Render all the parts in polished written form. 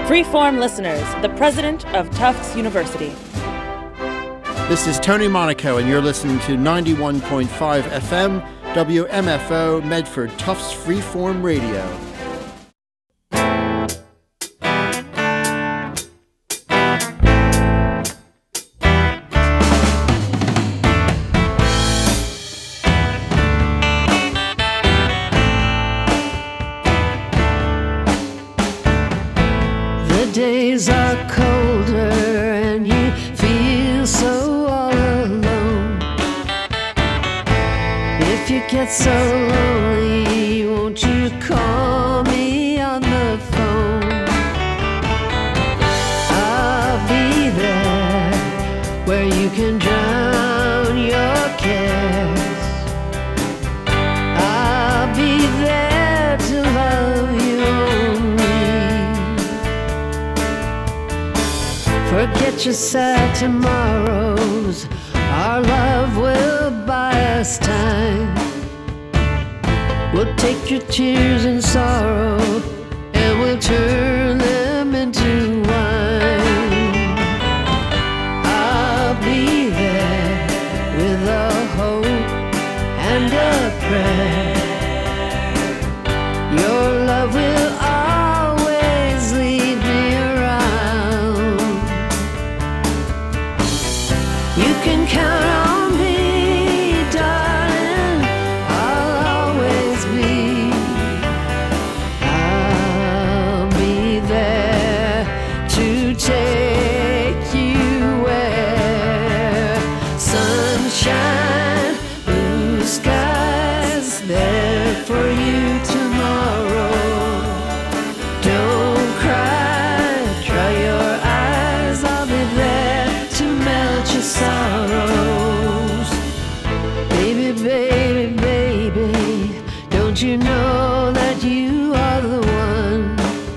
Freeform listeners, the president of Tufts University. This is Tony Monaco, and you're listening to 91.5 FM, WMFO, Medford, Tufts Freeform Radio. Days are colder and you feel so all alone. If you get so lonely, won't you call me on the phone? I'll be there where you can drown your cares. I'll be there to love you only. Forget your sad tomorrows, our love will buy us time. We'll take your tears and sorrow and we'll turn them into wine. I'll be there with a hope and a prayer. Your love will always lead me around. You can count on me, darling, I'll always be. I'll be there to take you where sunshine, blue skies, there for you tomorrow. Don't cry, dry your eyes, I'll be there to melt your sorrows. Baby, baby, baby, don't you know that you are the one?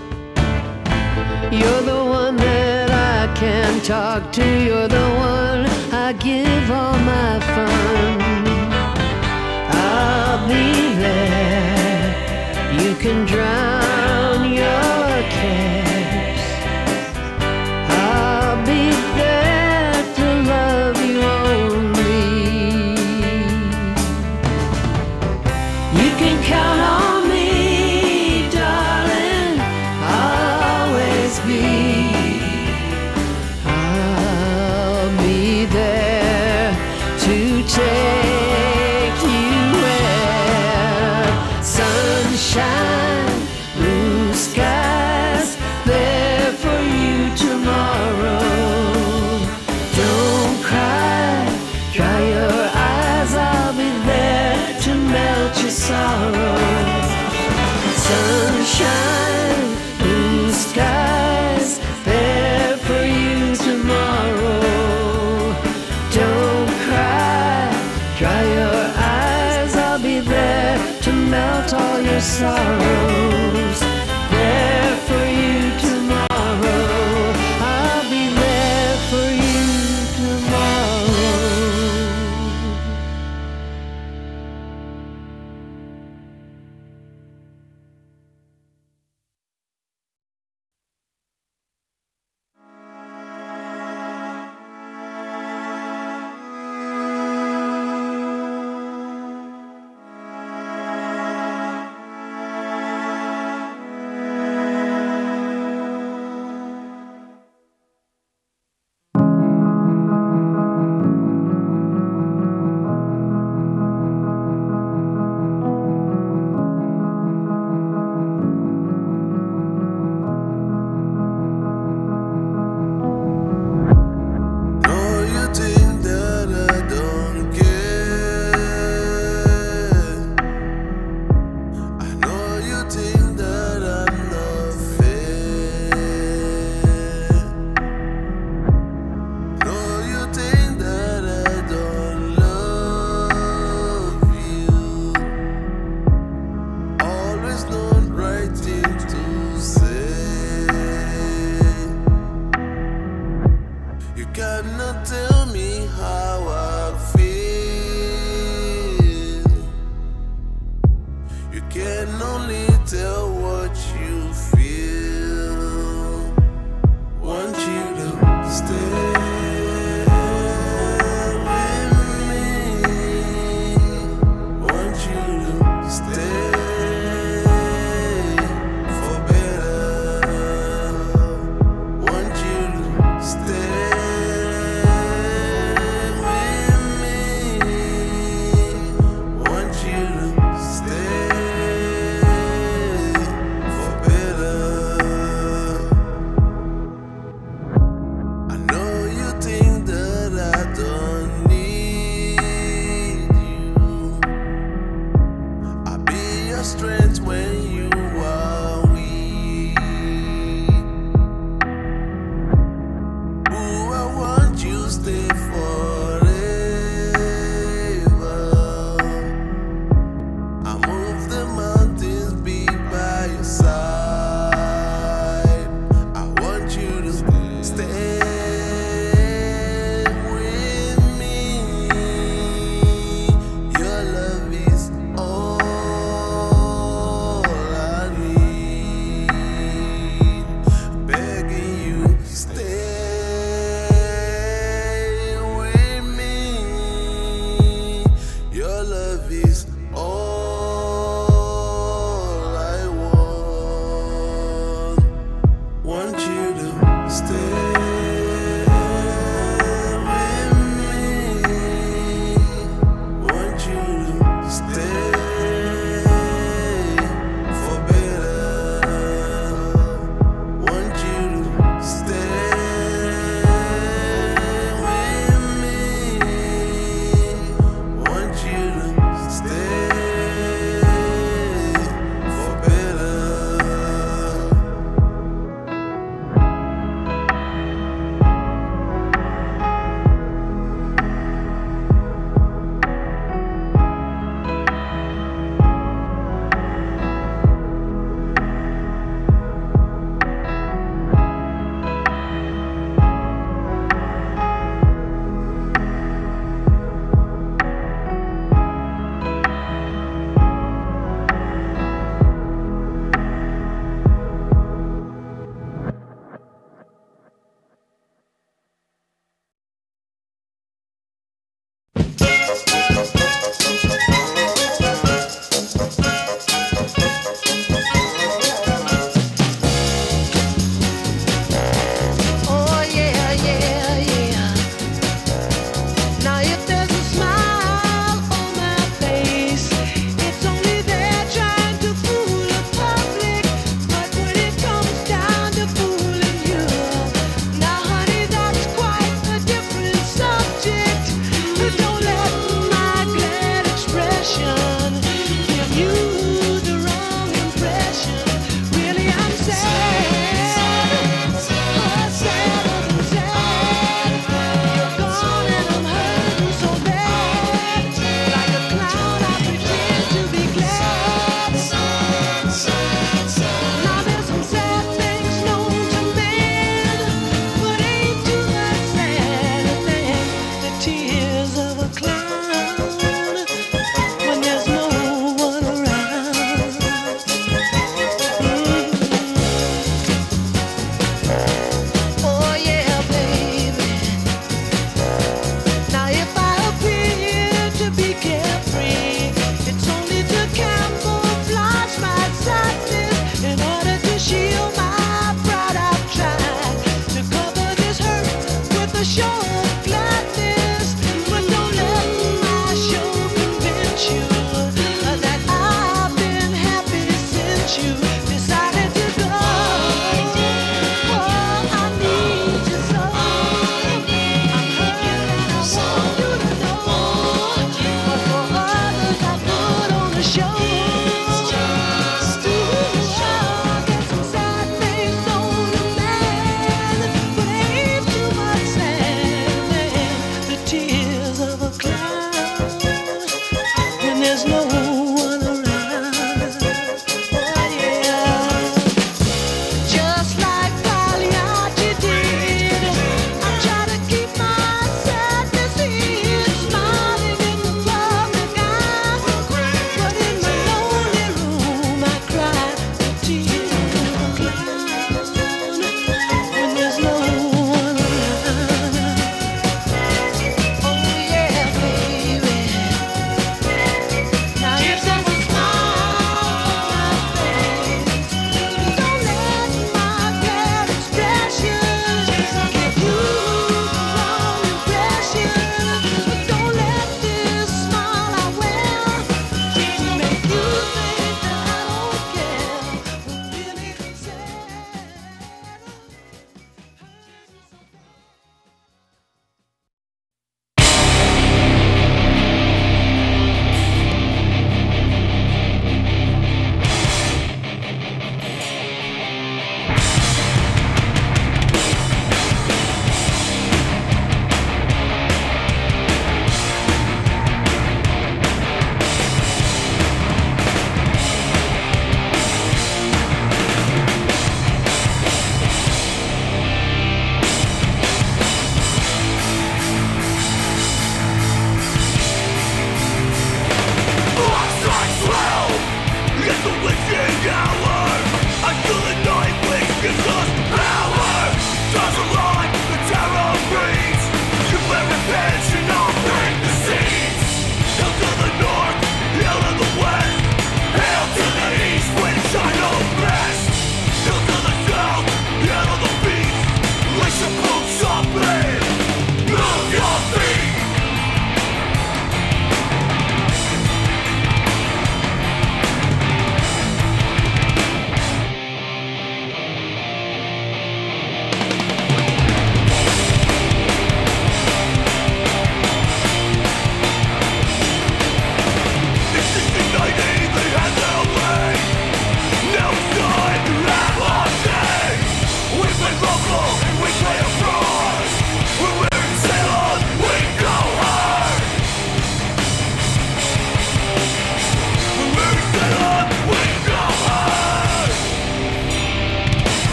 You're the one that I can talk to. You're the one I give all my fun. I'll be there. You can drown your cares. I'll be there to love you only. You can count on me, darling, I'll always be. I'll be there to take you where sunshine, blue skies, there for you tomorrow. Don't cry, dry your eyes, I'll be there to melt your sorrows. Sunshine, blue skies, there for you tomorrow. Don't cry, dry your eyes, I'll be there to melt all your sorrows. There for you tomorrow. I'll be there for you tomorrow.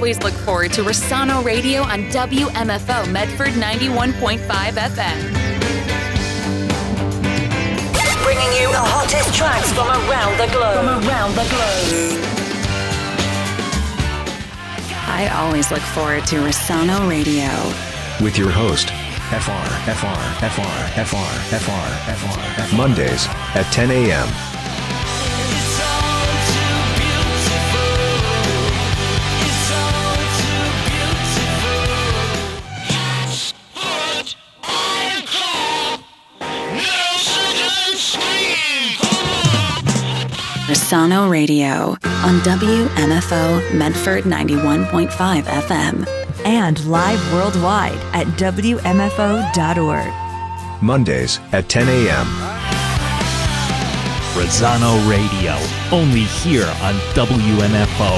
always look forward to Rossano Radio on WMFO Medford 91.5 FM. Bringing you the hottest tracks from around the globe. I always look forward to Rossano Radio. With your host, FR. Mondays at 10 a.m. Rossano Radio on WMFO Medford 91.5 FM. And live worldwide at WMFO.org. Mondays at 10 a.m. Rossano Radio, only here on WMFO.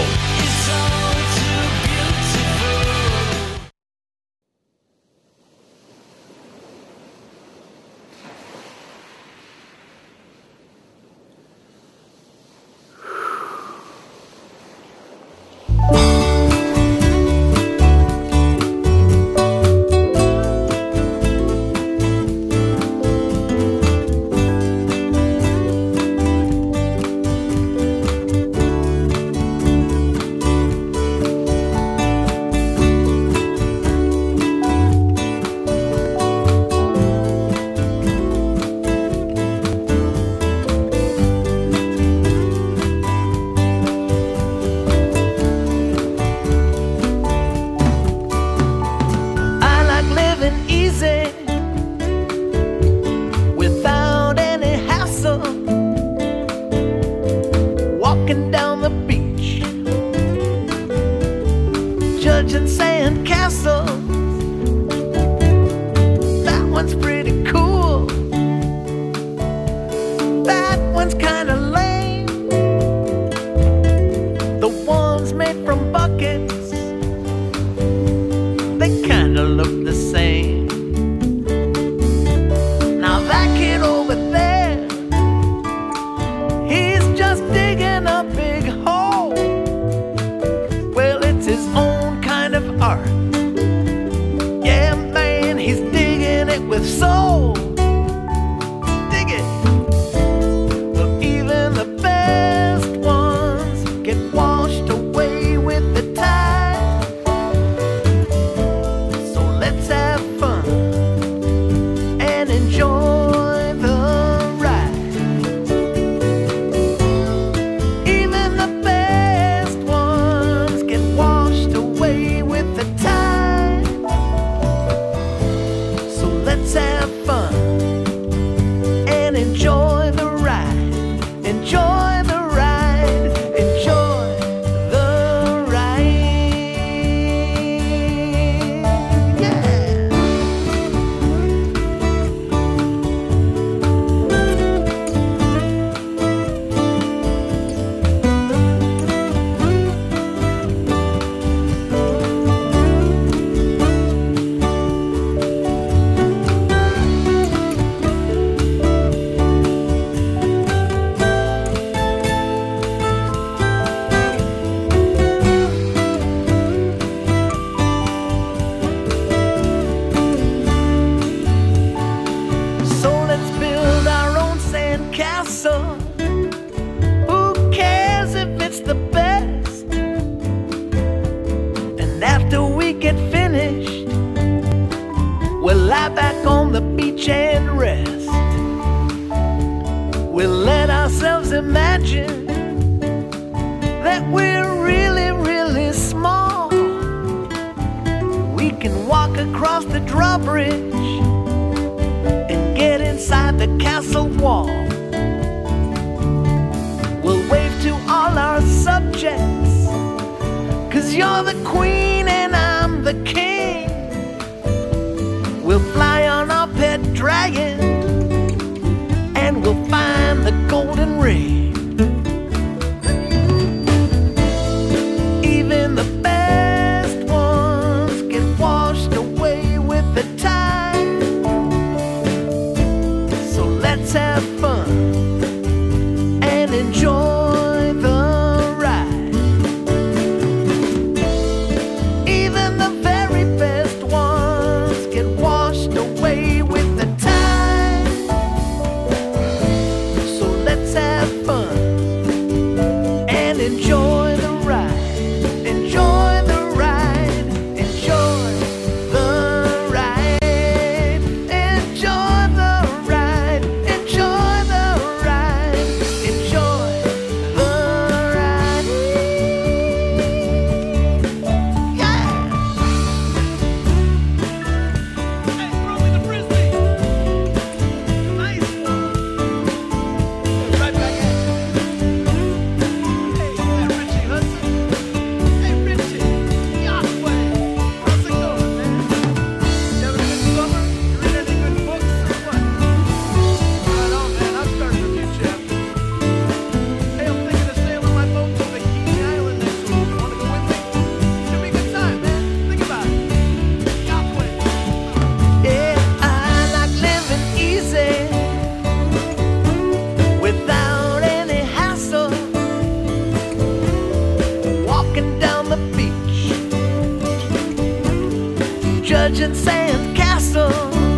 painted sand castle.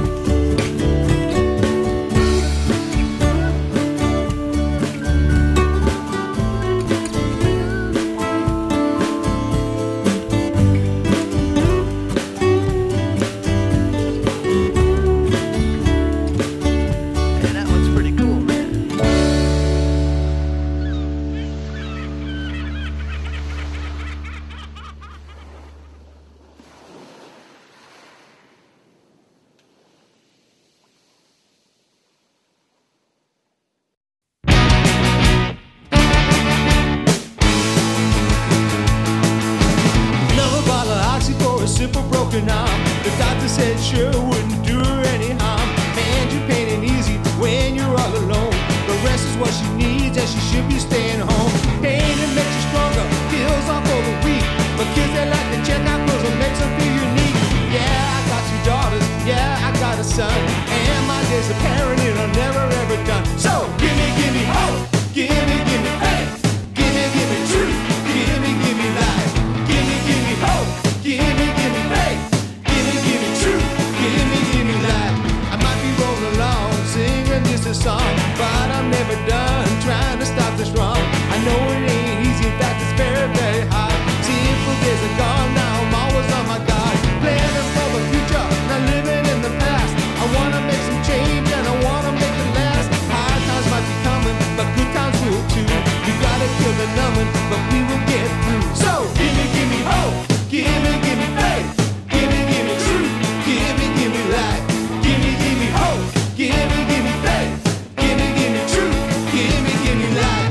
Simple broken arm. The doctor said sure wouldn't do her any harm. And you're pain easy when you're all alone. The rest is what she needs and she should be staying home. Pain it makes you stronger, heals off for the weak. But kids they like to check out clothes and makes them feel unique. Yeah, I got 2 daughters, yeah, I got a son. And my days of parenting are never ever done. So give me hope, give me faith. Give me truth, give me life. Give me hope, give me faith. Give me truth, give me life. I might be rolling along, singing just a song, but I'm never done trying to stop this wrong. I know it ain't easy, in fact it's very, very hard. Simple days are gone, now I'm always on my guard. Planning for the future, not living in the past. I wanna make some change and I wanna make it last. Hard times might be coming, but good times will too. We gotta kill the numbing, but we will get through. So give me hope, give me faith. Give me truth, give me life. Give me hope, give me faith. Give me truth, give me life.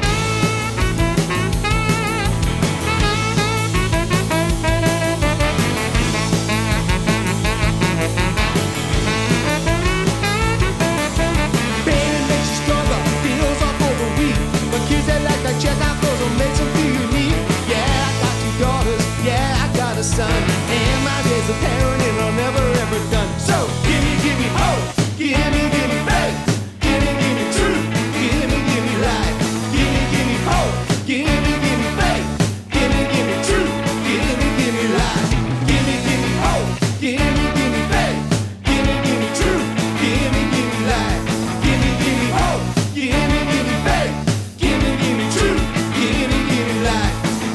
Pain makes you stronger, feels off for the weak. But kids they like to check out clothes and makes them feel unique. Yeah, I got 2 daughters, yeah, I got a son. And my days of parenting are never ever done. So give me hope, give me faith. Give me truth, give me life. Give me hope, give me faith. Give me truth, give me life. Give me hope, give me faith. Give me truth, give me life. Give me hope, give me faith. Give me truth, give me life.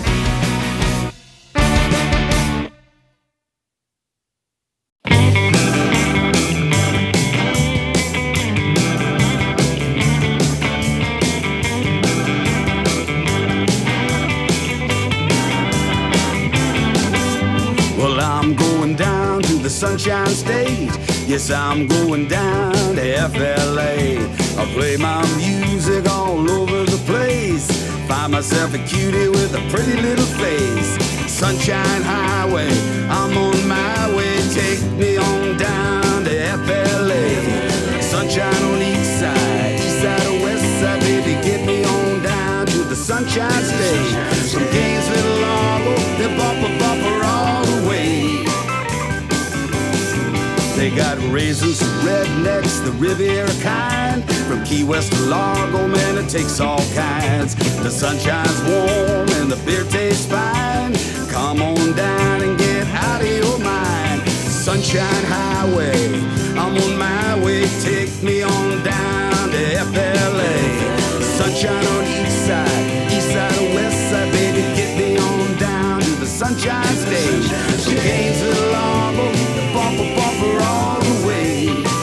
Well, I'm going down to the Sunshine State. Yes, I'm going down to FLA. I'll play my music all over the place. Find myself a cutie with a pretty little face. Sunshine Highway, I'm on my way. Take me on down to FLA. Sunshine on each side or west side, baby, get me on down to the Sunshine State. From Gainesville to Largo, then bumper all the way. They got raisins, rednecks, the Riviera kind. From Key West to Largo, man, it takes all kinds. The sunshine's warm and the beer tastes fine. Come on down and get out of your mind. Sunshine Highway, I'm on my way. Take me on down to FLA. Sunshine on each side or west side, baby, get me on down to the Sunshine State. From Gainesville to Largo, the bumper all the way.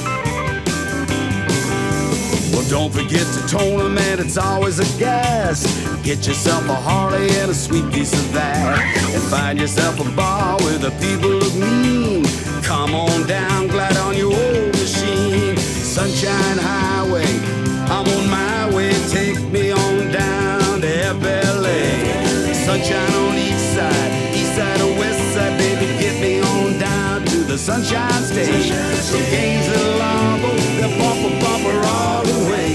Well, don't forget to tone them, man, it's always a gas. Get yourself a Harley and a sweet piece of that. And find yourself a bar where the people look mean. Come on down, glide on your old machine. Sunshine Highway, I'm on my way. Take me on down to FLA. Sunshine on each side or west side, baby, get me on down to the Sunshine State. From Gainesville to Largo, the bumper all the way.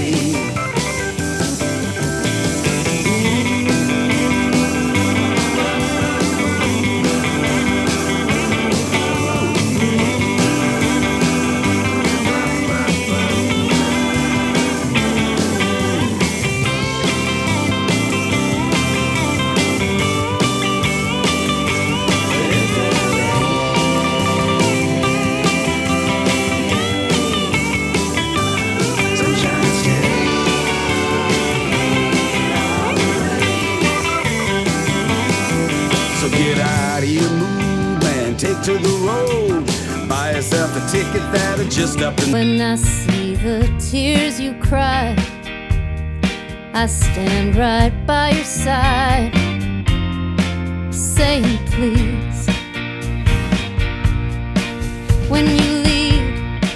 to the road. Buy yourself a ticket that'll just up and... When I see the tears you cry, I stand right by your side, saying please. When you lead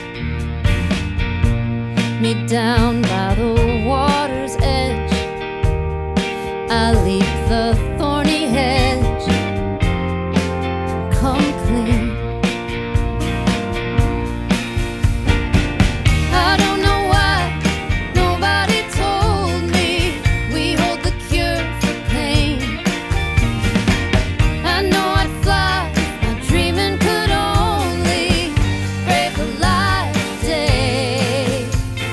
me down by the water's edge, I leap the thorny hedge, come clean. I don't know why nobody told me we hold the cure for pain. I know I'd fly if my dreaming could only break a light day.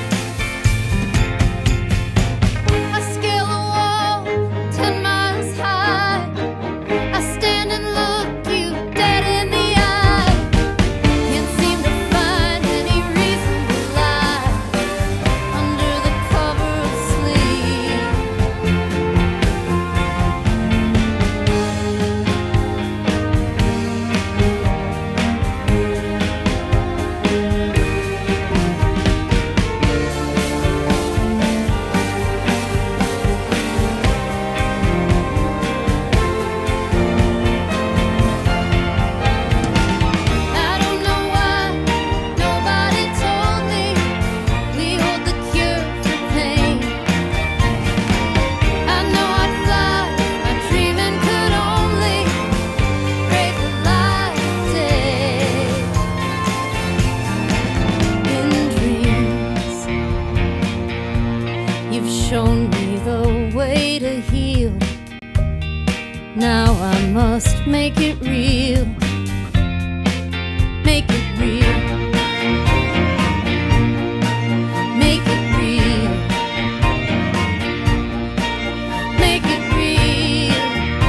I scale a wall 10 miles high. I stand and look you dead in the eye. Can't seem to find any reason to lie under the cover of sleep. I don't know why nobody told me we hold the cure for pain. I know I'd fly if my dreaming could only break a light day. In dreams, you've shown me the way to heal. Now I must make it real. Make it real. Make it real. Make it real.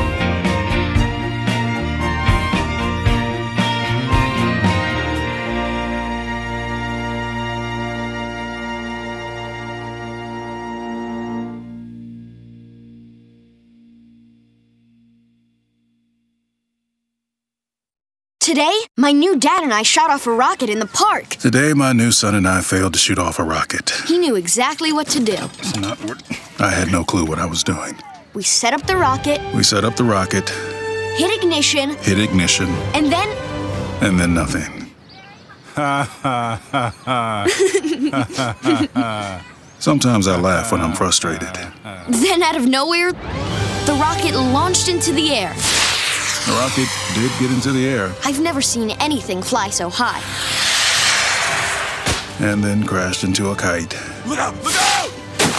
Today, my new dad and I shot off a rocket in the park. Today, my new son and I failed to shoot off a rocket. He knew exactly what to do. It's not what... I had no clue what I was doing. We set up the rocket, We set up the rocket, hit ignition, hit ignition, and then... and then nothing. Ha ha ha ha. Sometimes I laugh when I'm frustrated. Then out of nowhere, the rocket launched into the air. The rocket did get into the air I've never seen anything fly so high. and then crashed into a kite. Look out! Look out!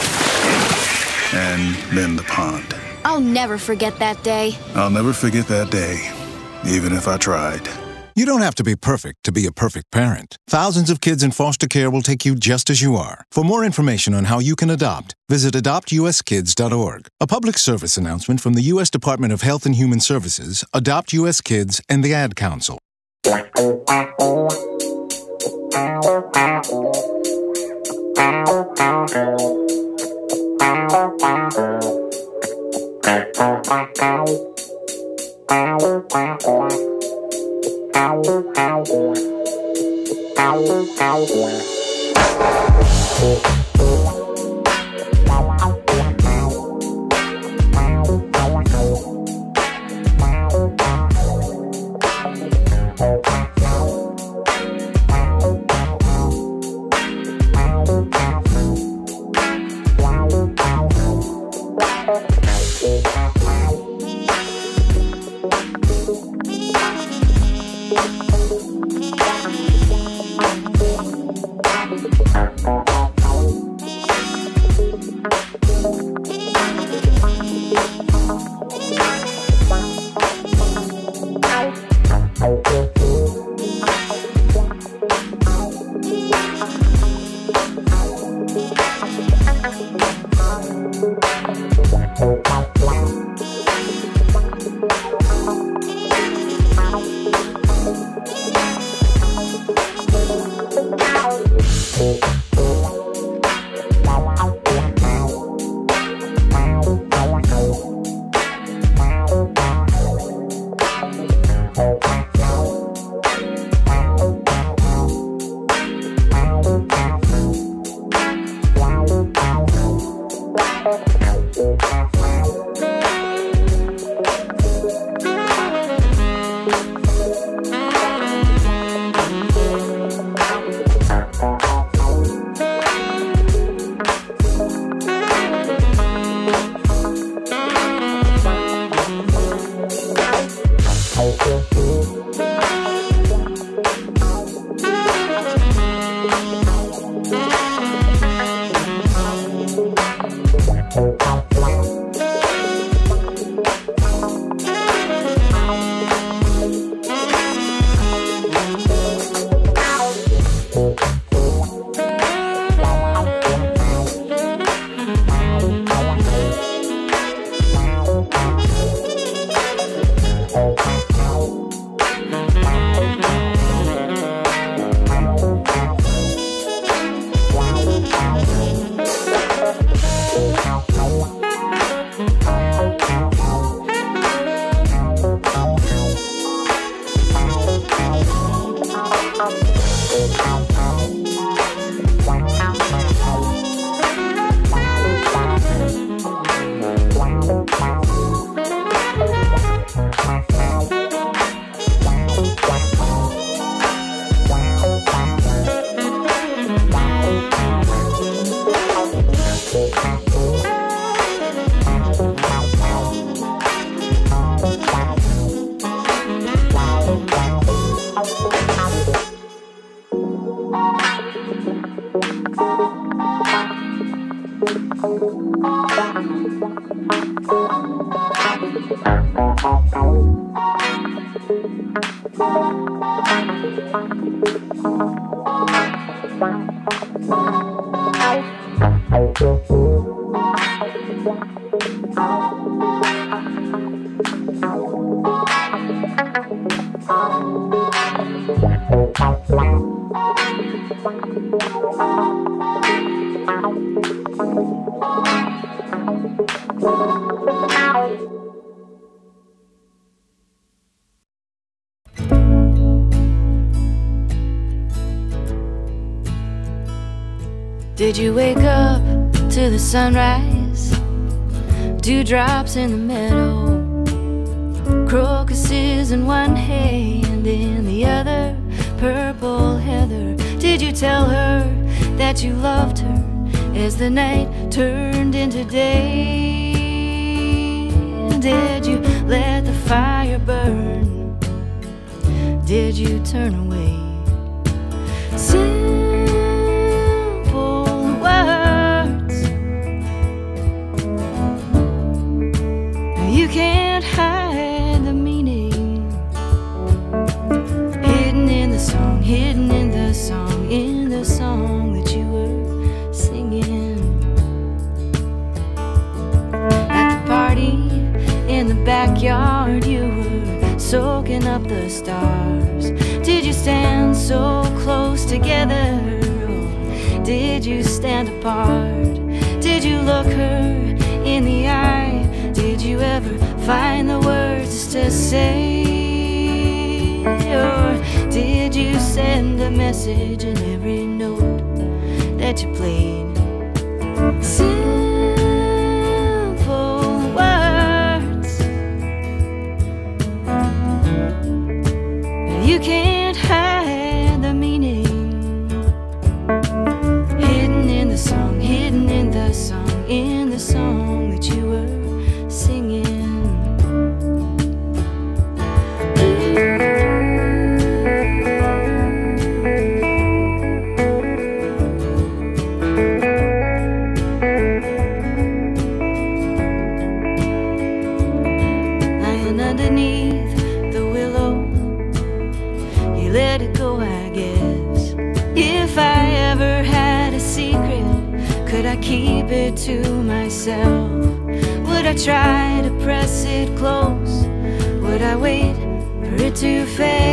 And then the pond. I'll never forget that day. I'll never forget that day, even if I tried. You don't have to be perfect to be a perfect parent. Thousands of kids in foster care will take you just as you are. For more information on how you can adopt, visit adoptuskids.org. A public service announcement from the U.S. Department of Health and Human Services, Adopt U.S. Kids, and the Ad Council. Did you wake up to the sunrise? Dewdrops in the meadow, crocuses in one hand, in the other purple heather. Did you tell her that you loved her as the night turned into day? Did you let the fire burn? Did you turn away? You can't hide the meaning, hidden in the song, hidden in the song, in the song that you were singing. At the party in the backyard, you were soaking up the stars. Did you stand so close together, or did you stand apart? Did you look her in the eye? Did you ever find the words to say? Or did you send a message in every note that you played? Simple words, you can't hide the meaning, hidden in the song, hidden in the song, in the song that you were singing. Lying underneath the willow, you let it go, I guess. If I ever had a secret, could I keep it to myself? Would I try to press it close? Would I wait for it to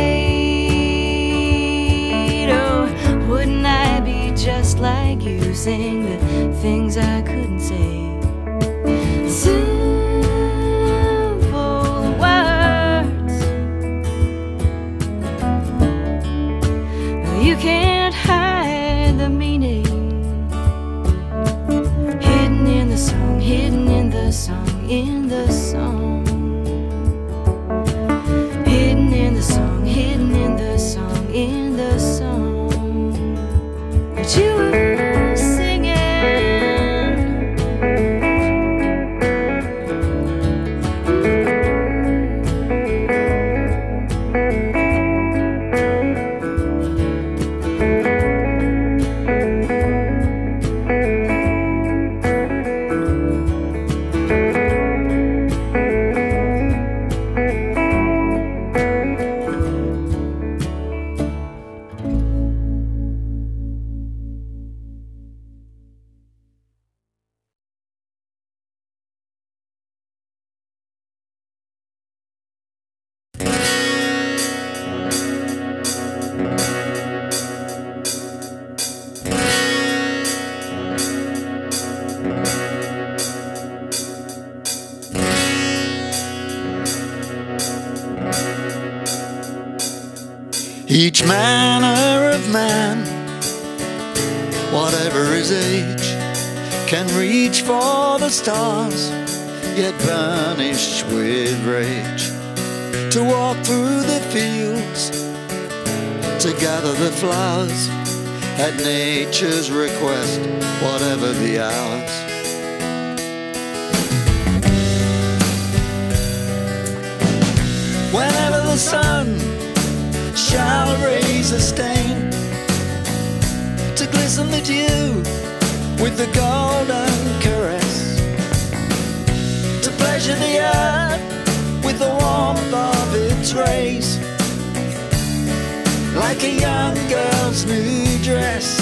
fade? Or wouldn't I be just like you, saying the things I couldn't say? Simple words, you can't hide the meaning, hidden in the song, hidden in the song, in the song, hidden in the song, hidden in the song, in the song that you were singing. Each manner of man, whatever his age, can reach for the stars, yet vanish with rage. To walk through the fields, to gather the flowers, at nature's request, whatever the hours. Whenever the sun shall raise a stain, to glisten the dew with the golden caress, to pleasure the earth with the warmth of its rays, like a young girl's new dress,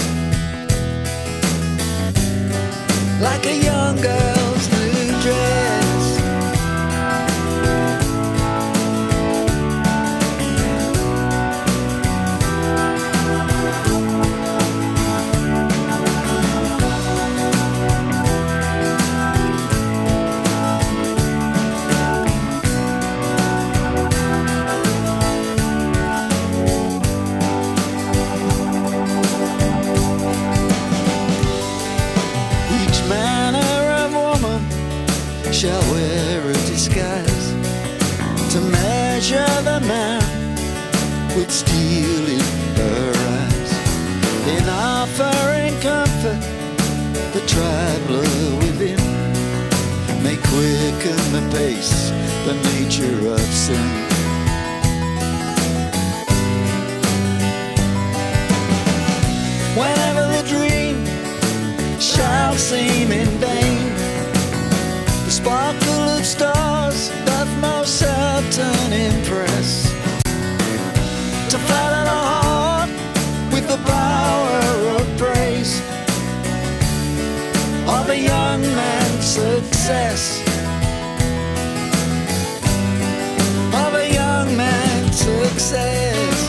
like a young girl's new dress. Shall wear a disguise to measure the man with steel in her eyes. In offering comfort, the traveler within may quicken the pace, the nature of sin. Whenever the dream shall seem in vain, the sparkle of stars doth most certain impress, to flatter the heart with the power of praise of a young man's success, of a young man's success.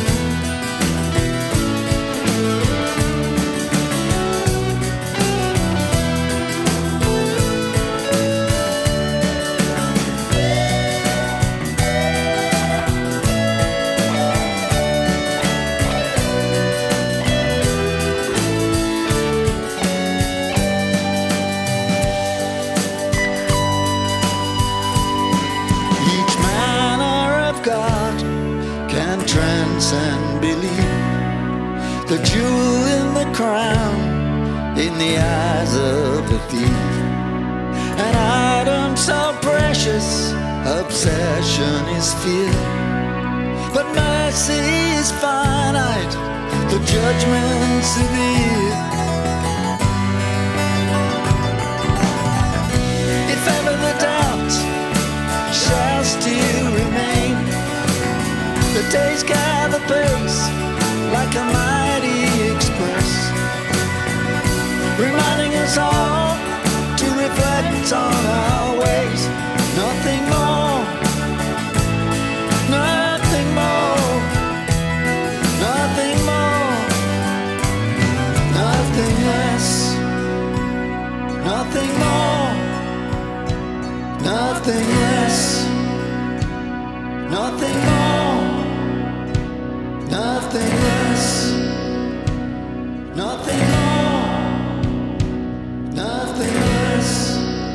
And believe the jewel in the crown in the eyes of the thief, an item so precious, obsession is fear, but mercy is finite, the judgment severe. If ever the doubt shall still remain, the days gather pace like a mighty express, reminding us all to reflect on our ways. Nothing more, nothing more, nothing more, nothing less, nothing more, nothing less, nothing more, nothing less, nothing more, nothing less.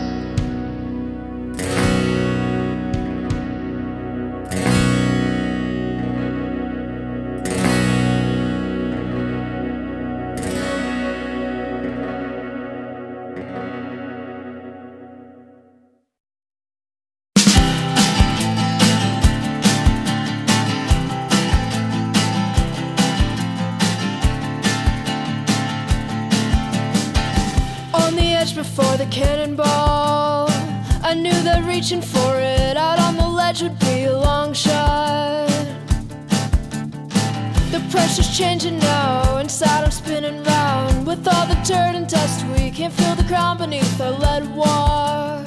Before the cannonball, I knew that reaching for it out on the ledge would be a long shot. The pressure's changing now, inside I'm spinning round. With all the dirt and dust, we can't feel the ground beneath our lead walk.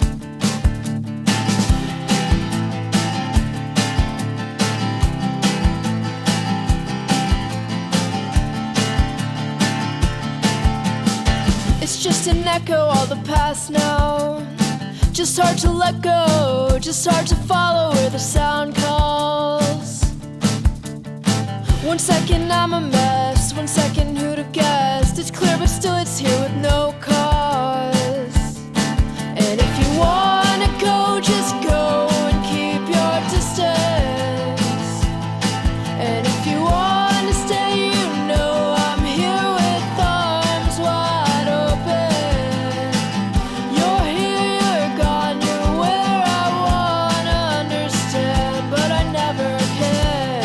It's just an echo of the past now. Just hard to let go, just hard to follow where the sound calls. 1 second I'm a mess, 1 second who'd have guessed? It's clear but still it's here with no cause. And if you wanna go, just go and keep your distance. And if you wanna stay, you know I'm here with arms wide open. You're here, you're gone, you're where I wanna understand, but I never can.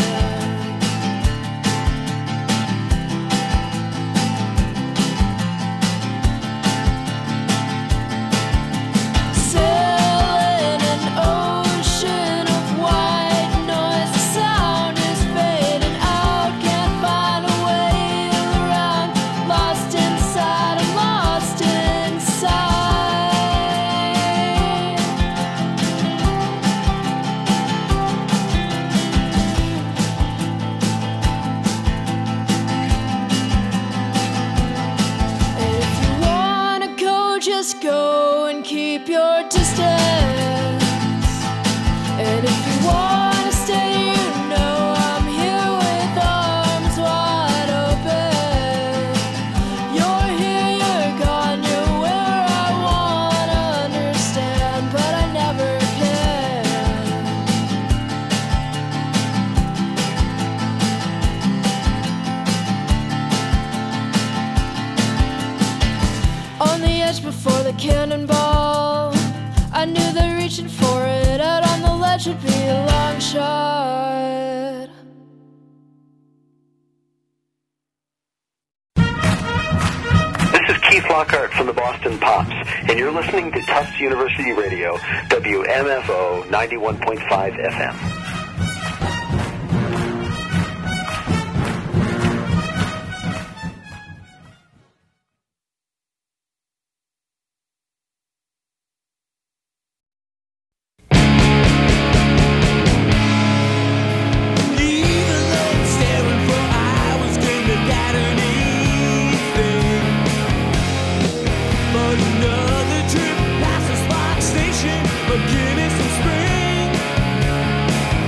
Sailing an ocean of white noise, the sound is fading out, can't find a way around. Lost inside, I'm lost inside. And if you wanna go, just go and keep your distance. And if you wanna stay, you know I'm here with arms wide open. You're here, you're gone, you're where I wanna understand, but I never can. On the edge before the cannonball, I knew that reaching for it out on the ledge would be a long shot. This is Keith Lockhart from the Boston Pops, and you're listening to Tufts University Radio, WMFO 91.5 FM. Even though I'm staring for hours, couldn't get anything but another trip past the spot station, but give me some spring.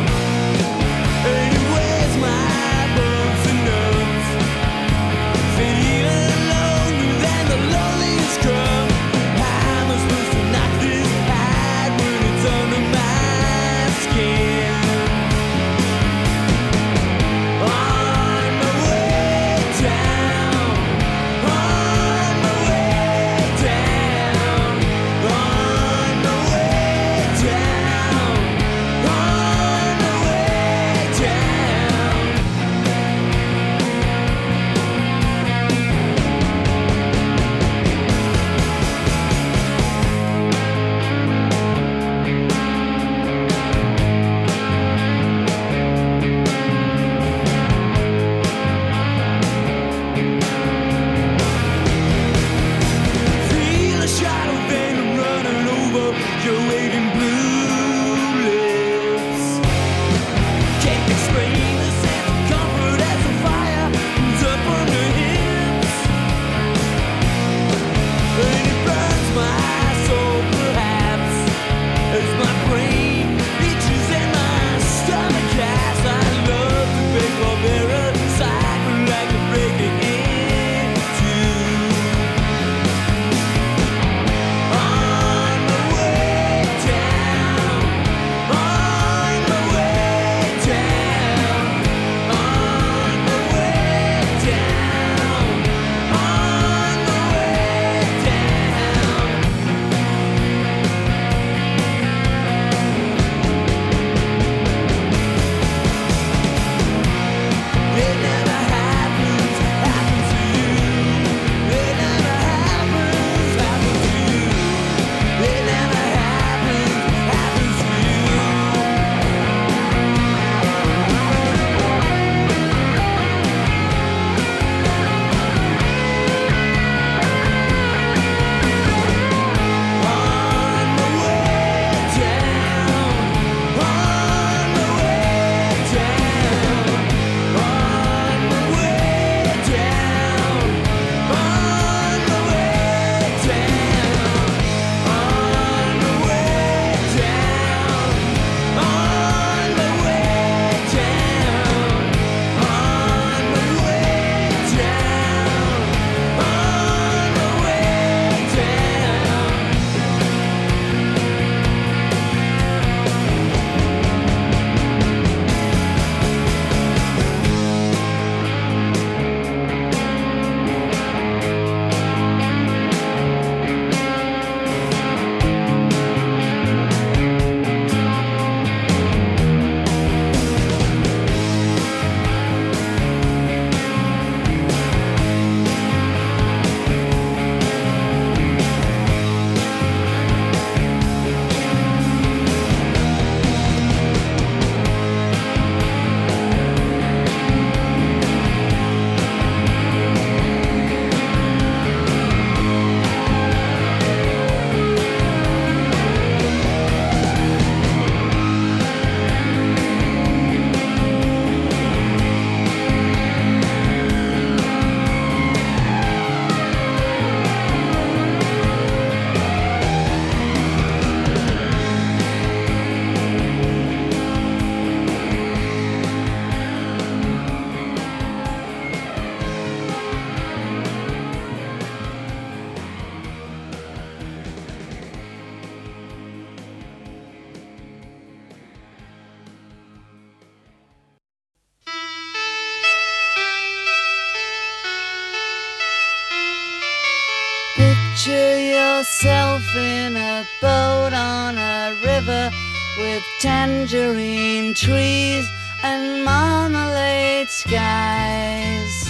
Picture yourself in a boat on a river with tangerine trees and marmalade skies.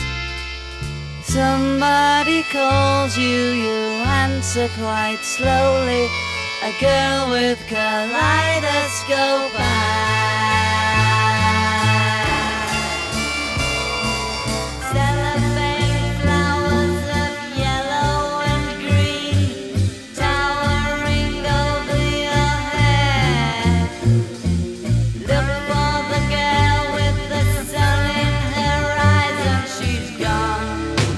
Somebody calls you, you answer quite slowly. A girl with kaleidoscope eyes. Cellophane flowers of yellow and green towering over your head. Look for the girl with the sun in her eyes and she's gone.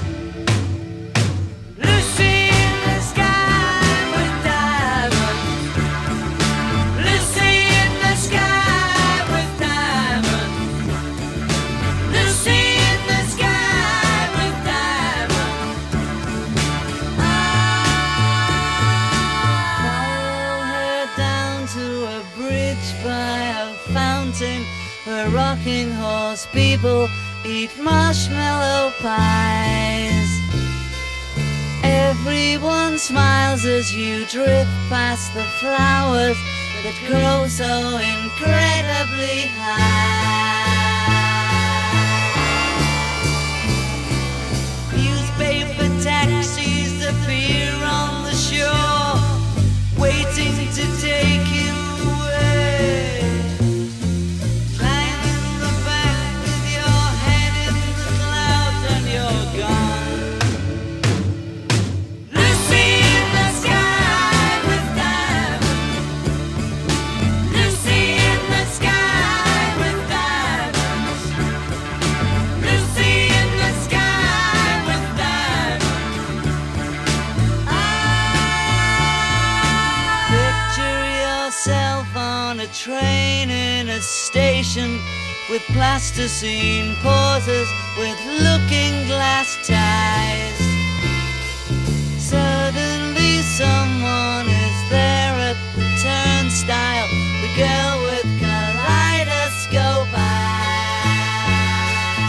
Lucy in the sky with diamonds. Lucy in the sky with diamonds. Lucy in the sky with diamonds. Follow her down to a bridge by a fountain where rocking horse people eat marshmallow pies. Everyone smiles as you drift past the flowers that grow so incredibly high. Newspaper taxis appear on the shore, waiting to take you away. Climb in the back with your head in the clouds and you're gone. Lucy in the sky with diamonds. Lucy in the sky with diamonds. Lucy in the sky with diamonds. Picture yourself on a train in a station with plasticine pauses with looking glass ties. Suddenly someone is there at the turnstile, the girl with kaleidoscope eyes.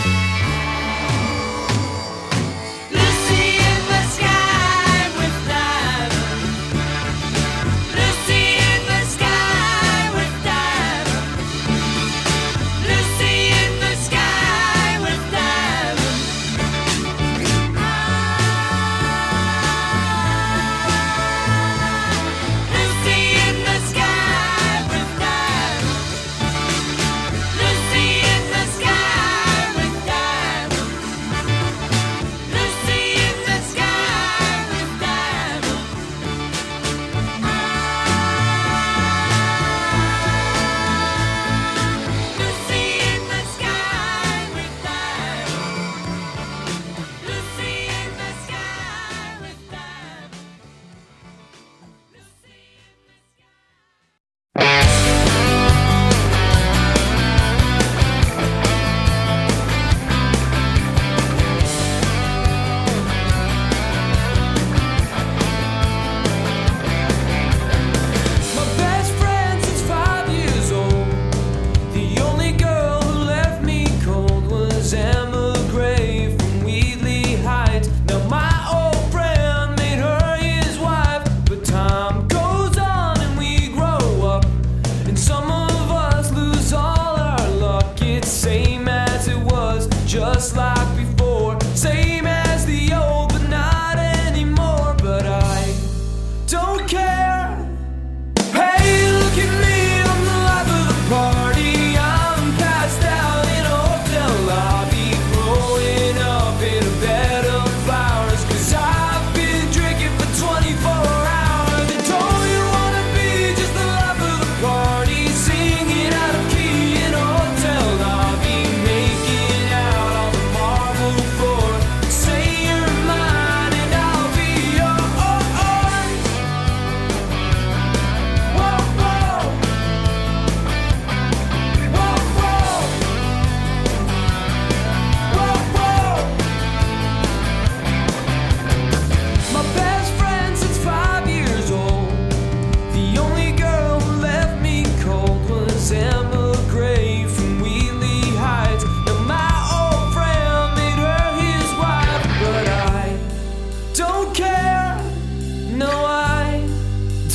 Lucy in the sky with diamonds. Lucy in the sky with diamonds. Lucy in the sky with diamonds.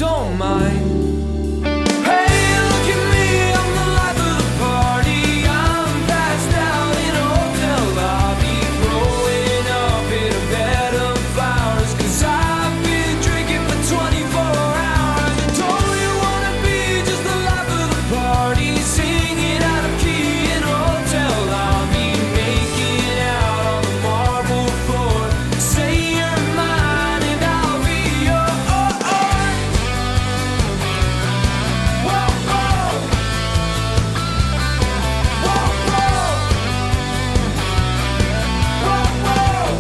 don't mind. Hey, look at me, I'm the life of the party. I'm passed out in a hotel lobby, growing up in a bed of flowers, 'cause I've been drinking for 24 hours. And don't you wanna be just the life of the party, singing out of key in a hotel lobby, making out on the marble floor. Say you're mine and I'll be yours. Whoa, whoa. Whoa, whoa. Whoa, whoa.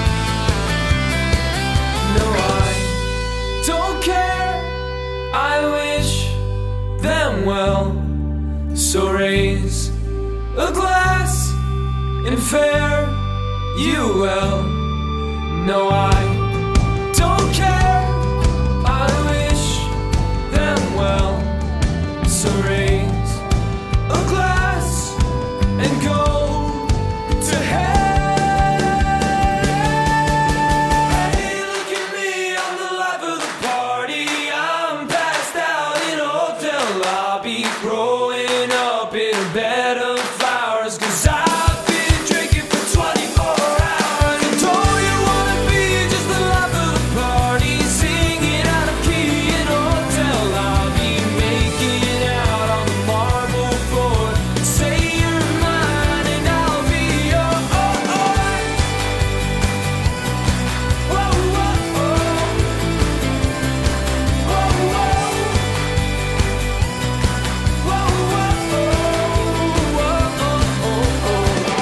No, I don't care. I wish them well. So raise a glass and fare you well. No, I don't care. I wish them well. So raise a glass and go to hell. Hey, look at me, I'm the life of the party. I'm passed out in a hotel lobby, growing up in a bed of flowers, 'cause I've been drinking for 24 hours. And don't you wanna be just the life of the party, singing out of key in a hotel lobby, making out on the marble floor. Say you're mine and I'll be yours. Whoa, whoa, whoa. Whoa, whoa. Whoa, whoa, whoa, whoa,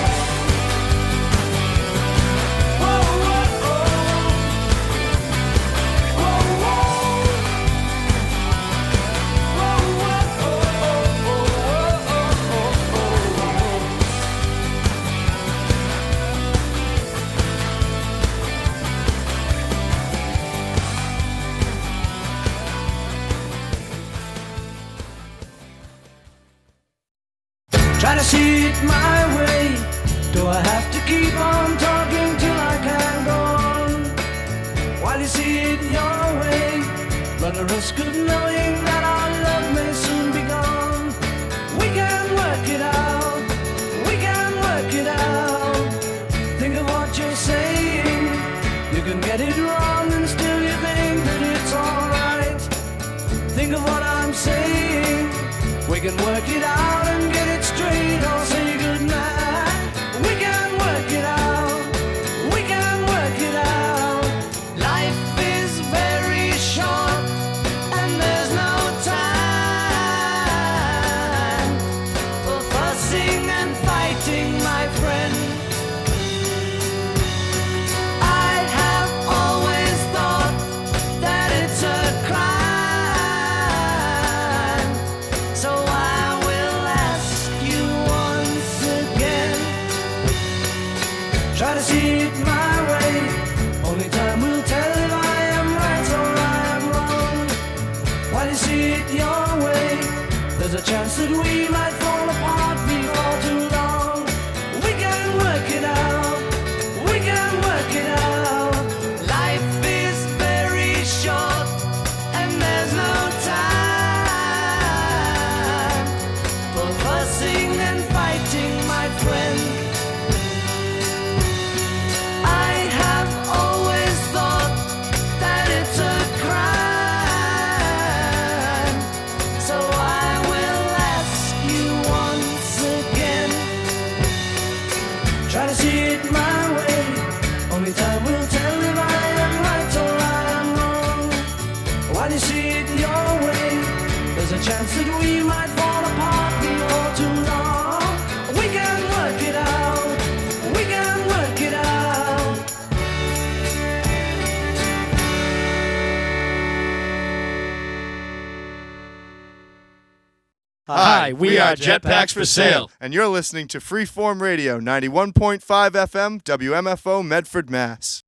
try to see it my way. Do I have to keep on talking till I can go on? While you see it your way, run the risk of knowing that our love may soon be gone. We can work it out. We can work it out. Think of what you're saying. You can get it wrong and still you think that it's alright. Think of what I'm saying. We can work it out and get it straight or say goodnight. We can work it out. We can work it out. Life is very short and there's no time for fussing and fighting, my friend. I have always thought that it's a crime. So I will ask you once again. Try to see it my way. Only time will tell if I am right or I am wrong. While you see it your way, there's a chance that we might fall apart before too long. We can work it out. We can work it out. Life is very short and there's no time for fussing and fighting, my friend. I have always thought that it's a crime. So I will ask you once again. Try to see it my way. Only time will tell if I am right or I am wrong. While you see it your way, there's a chance that we might fall apart before too long. We can work it out. We can work it out. Hi, we are Jetpacks for Sale, and you're listening to Freeform Radio 91.5 FM, WMFO, Medford, Mass.